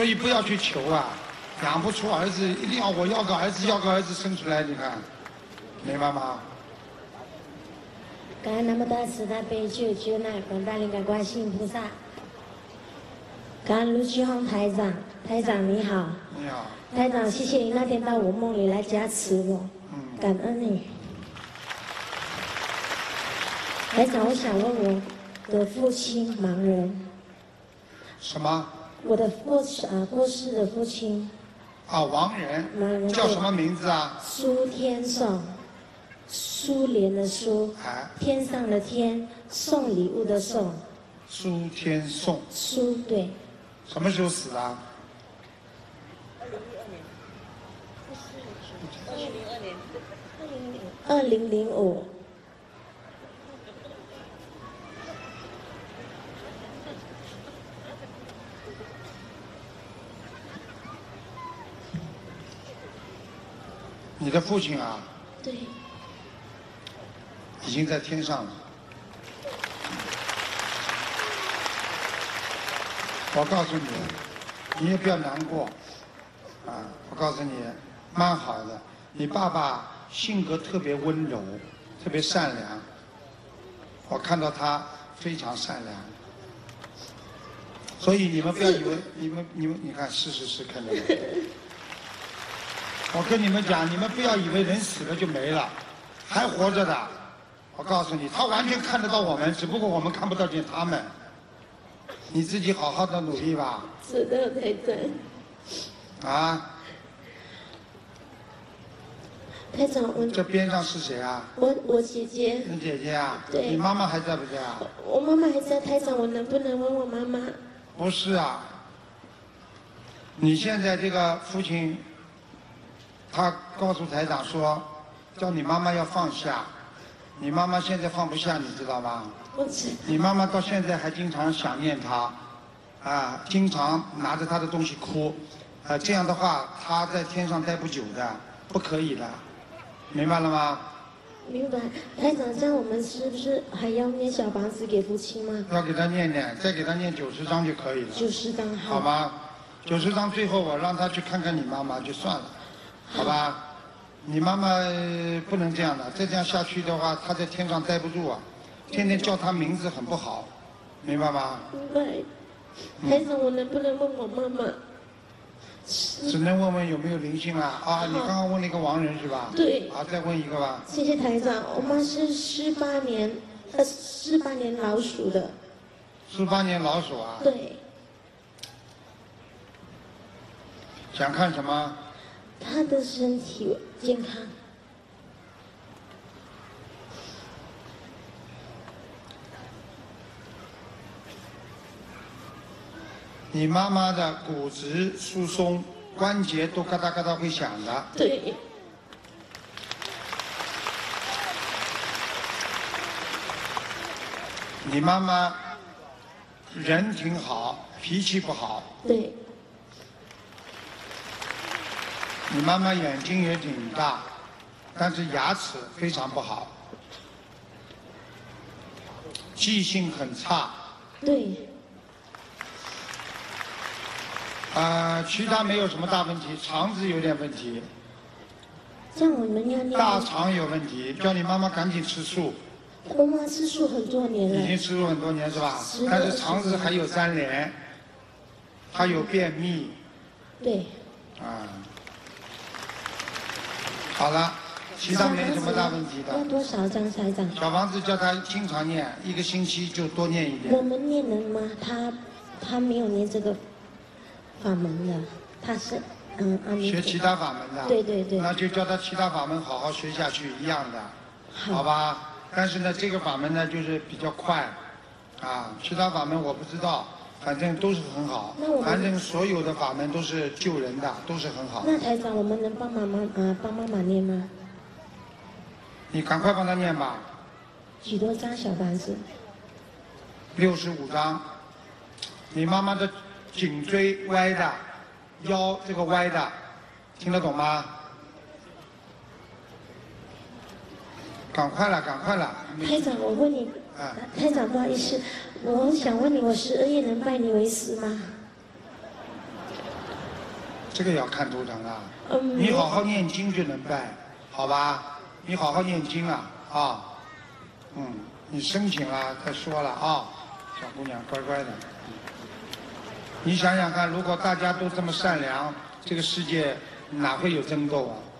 所以不要去求啊，养不出儿子，一定要我要个儿子，要个儿子生出来，你看，明白吗？ 感恩南无大慈大悲救救难广大灵感观世音菩萨。感恩卢旭红台长，台长你好。 你好。 台长，谢谢你那天到我梦里来加持我，感恩你。台长，我想问我的父亲盲人。 什么？ 我的过世的父亲。 啊，亡人。 盲人。 叫什么名字啊？ 苏天颂，苏联的苏，天上的天，送礼物的送。 苏天颂。 苏对。 什么时候死的 ？2005。 你的父亲啊？ 对。 已经在天上了。我告诉你，你也不要难过，啊，我告诉你，蛮好的。你爸爸性格特别温柔，特别善良，我看到他非常善良。所以你们不要以为你们，你看是看到没？我跟你们讲，你们不要以为人死了就没了，还活着的。我告诉你，他完全看得到我们，只不过我们看不到见他们。你自己好好的努力吧。 是的，台长。 啊。 台长， 这边上是谁啊？ 我姐姐。 你姐姐啊？ 对。 你妈妈还在不在啊？ 我妈妈还在，台长，我能不能问我妈妈？ 不是啊。你现在这个父亲，他告诉台长说，叫你妈妈要放下。你妈妈现在放不下，你知道吗？ 我知道。 你妈妈到现在还经常想念他，啊，经常拿着他的东西哭，这样的话，他在天上待不久的，不可以的，明白了吗？ 明白。台长，这样我们是不是还要念小房子给父亲吗？ 要给他念，再给他念90章就可以了。 90章好吗？90章最后我让他去看看你妈妈就算了，好吧？你妈妈不能这样的，再这样下去的话，她在天上待不住啊，天天叫她名字很不好，明白吗？ 明白。台长，我能不能问我妈妈？ 只能问问有没有灵性啊？啊，你刚刚问了一个亡人是吧？ 对。 啊，再问一个吧。 谢谢台长，我妈是48年老鼠的。 48年老鼠啊？ 对。 想看什么？ 她的身体健康。 你妈妈的骨质疏松，关节都嘎哒嘎哒会响的。 对。 你妈妈人挺好，脾气不好。 对。 你妈妈眼睛也挺大，但是牙齿非常不好，记性很差。 对。 其他没有什么大问题，肠子有点问题。 像我们要念。 大肠有问题，叫你妈妈赶紧吃素。 我妈吃素很多年了。 已经吃素很多年是吧？但是肠子还有粘连，还有便秘。 对。 好了，其他没什么大问题的。 要多少张台长？ 小房子叫他经常念，1个星期就多念一点。 我们念了吗？他没有念这个法门的，他是学其他法门的。 对对对。 那就叫他其他法门好好学下去，一样的，好吧？但是呢，这个法门呢就是比较快，其他法门我不知道。反正都是很好，反正所有的法门都是救人的，都是很好。 那台长，我们能帮妈妈念吗？ 你赶快帮他念吧。 几多张小房子 ？65张。你妈妈的颈椎歪的，腰这个歪的，听得懂吗？赶快了，赶快了。 台长，我问你，台长不好意思，我想问你，我12月能拜你为师吗？ 这个要看图腾啊。你好好念经就能拜，好吧？你好好念经啊，啊，你申请了，再说了啊，小姑娘乖乖的。你想想看，如果大家都这么善良，这个世界哪会有争斗啊？